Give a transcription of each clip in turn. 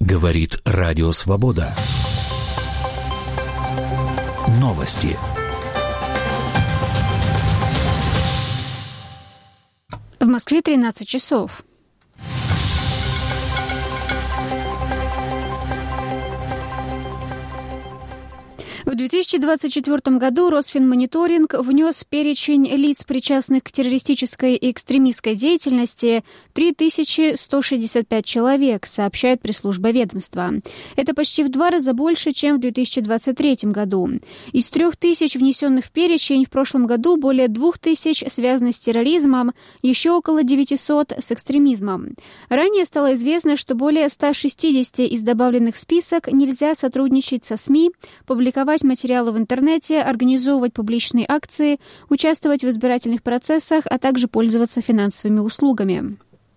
Говорит Радио Свобода. Новости. В Москве 13 часов. В 2024 году Росфинмониторинг внес в перечень лиц, причастных к террористической и экстремистской деятельности, 3165 человек, сообщает пресс-служба ведомства. Это почти в 2 раза больше, чем в 2023 году. Из 3000 внесенных в перечень в прошлом году более 2000 связаны с терроризмом, еще около 900 с экстремизмом. Ранее стало известно, что более 160 из добавленных в список нельзя сотрудничать со СМИ, публиковать материалы в интернете, организовывать публичные акции, участвовать в избирательных процессах, а также пользоваться финансовыми услугами.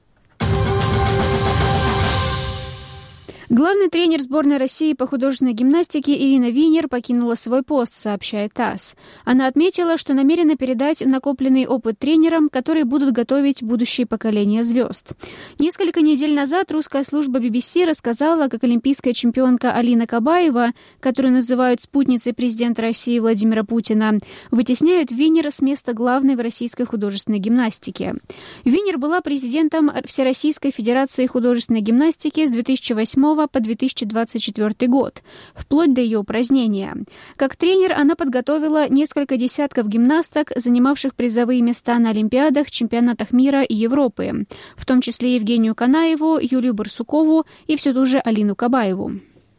Главный тренер сборной России по художественной гимнастике Ирина Винер покинула свой пост, сообщает ТАСС. Она отметила, что намерена передать накопленный опыт тренерам, которые будут готовить будущее поколение звезд. Несколько недель назад русская служба BBC рассказала, как олимпийская чемпионка Алина Кабаева, которую называют спутницей президента России Владимира Путина, вытесняют Винер с места главной в российской художественной гимнастике. Винер была президентом Всероссийской федерации художественной гимнастики с 2008 по 2024 год, вплоть до ее упразднения. Как тренер она подготовила несколько десятков гимнасток, занимавших призовые места на Олимпиадах, чемпионатах мира и Европы, в том числе Евгению Канаеву, Юлию Барсукову и все ту же Алину Кабаеву.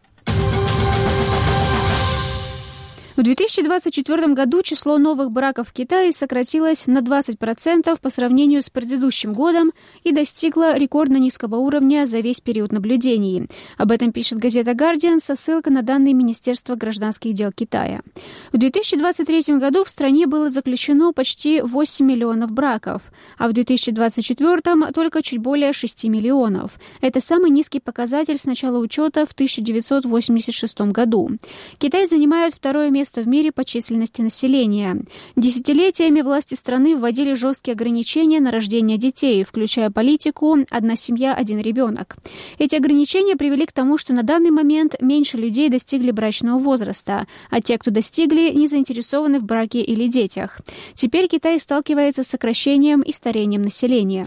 В 2024 году число новых браков в Китае сократилось на 20% по сравнению с предыдущим годом и достигло рекордно низкого уровня за весь период наблюдений. Об этом пишет газета «Гардиан» со ссылкой на данные Министерства гражданских дел Китая. В 2023 году в стране было заключено почти 8 миллионов браков, а в 2024 только чуть более 6 миллионов. Это самый низкий показатель с начала учета в 1986 году. Китай занимает второе место в мире по численности населения. Десятилетиями власти страны вводили жесткие ограничения на рождение детей, включая политику «одна семья, один ребенок». Эти ограничения привели к тому, что на данный момент меньше людей достигли брачного возраста, а те, кто достигли, не заинтересованы в браке или детях. Теперь Китай сталкивается с сокращением и старением населения.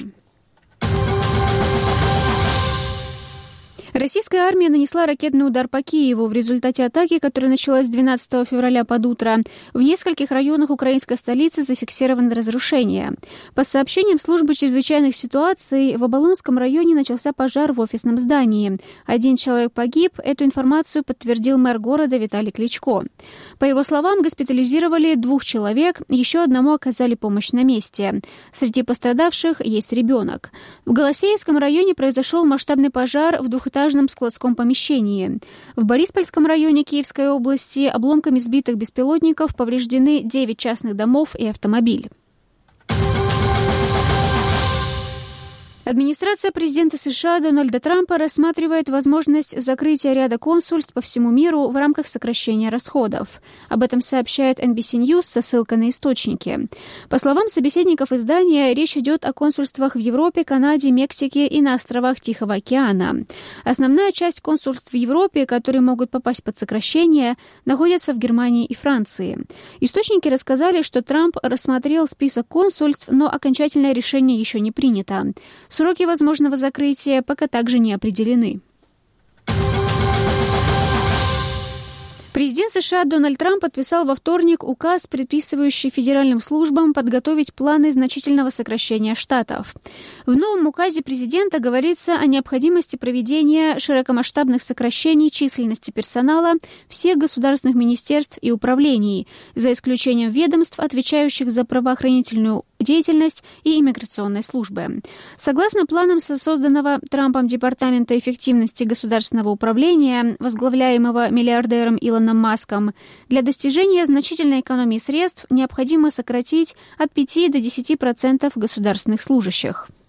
Российская армия нанесла ракетный удар по Киеву в результате атаки, которая началась 12 февраля под утро. В нескольких районах украинской столицы зафиксированы разрушения. По сообщениям службы чрезвычайных ситуаций, в Оболонском районе начался пожар в офисном здании. 1 человек погиб. Эту информацию подтвердил мэр города Виталий Кличко. По его словам, госпитализировали 2 человек, еще одному оказали помощь на месте. Среди пострадавших есть ребенок. В Голосеевском районе произошел масштабный пожар в двухэтажном складском помещении. В Бориспольском районе Киевской области обломками сбитых беспилотников повреждены 9 частных домов и автомобиль. Администрация президента США Дональда Трампа рассматривает возможность закрытия ряда консульств по всему миру в рамках сокращения расходов. Об этом сообщает NBC News со ссылкой на источники. По словам собеседников издания, речь идет о консульствах в Европе, Канаде, Мексике и на островах Тихого океана. Основная часть консульств в Европе, которые могут попасть под сокращение, находятся в Германии и Франции. Источники рассказали, что Трамп рассмотрел список консульств, но окончательное решение еще не принято. Сроки возможного закрытия пока также не определены. Президент США Дональд Трамп подписал во вторник указ, предписывающий федеральным службам подготовить планы значительного сокращения штатов. В новом указе президента говорится о необходимости проведения широкомасштабных сокращений численности персонала всех государственных министерств и управлений, за исключением ведомств, отвечающих за правоохранительную деятельность и иммиграционной службы. Согласно планам созданного Трампом Департамента эффективности государственного управления, возглавляемого миллиардером Илоном Маском, для достижения значительной экономии средств необходимо сократить от 5 до 10% государственных служащих.